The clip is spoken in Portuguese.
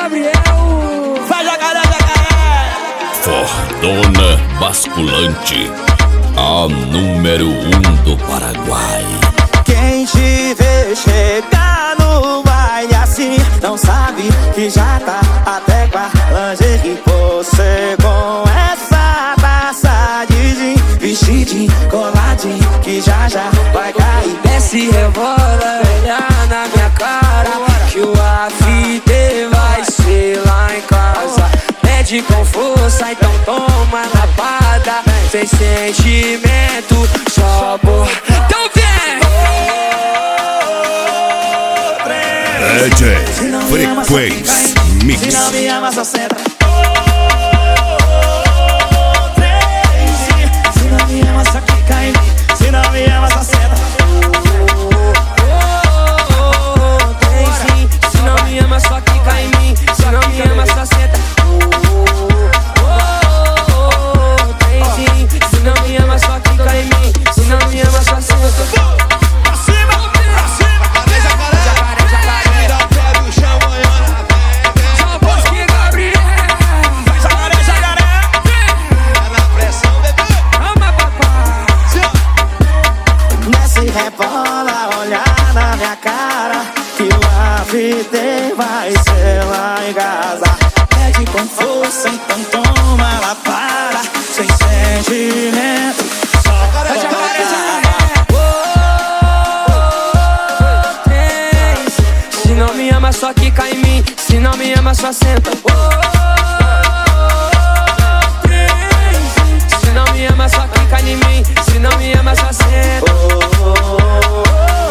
Gabriel. Vai jacaré, jacaré. Fordona Basculante, a número 1 do Paraguai. Quem te vê chegar no baile assim não sabe que já tá até com a lingerie. Você com essa taça de gin, vestidinho, coladinho, que já vai cair. Desce, rebola, olhar na minha cara, que o after vai ser lá em casa. Pede com força, então toma na pada. Sem sentimento, só boa. Então vem! DJ Frequência Mix. Se não me ama, só senta. Se não me ama, só clica em mim. Se não me ama, só senta. Se não me ama, só clica em mim. Se não me ama, só senta. Se não me ama, só clica em mim. Se não me ama, só senta. Pra cima, pra cima. Jacaré, jacaré. Só Bosque Gabriel. Jacaré, jacaré. Ama, papai. Desce, rebola, olhar na minha cara, que o after vai ser lá em casa. Pede com força, então toma lá para. Sem sentimento, só Jacaré, jacaré. Se não me ama, só quica em mim. Se não me ama, só senta. Se não me ama, só clica em mim. Se não me ama, só senta.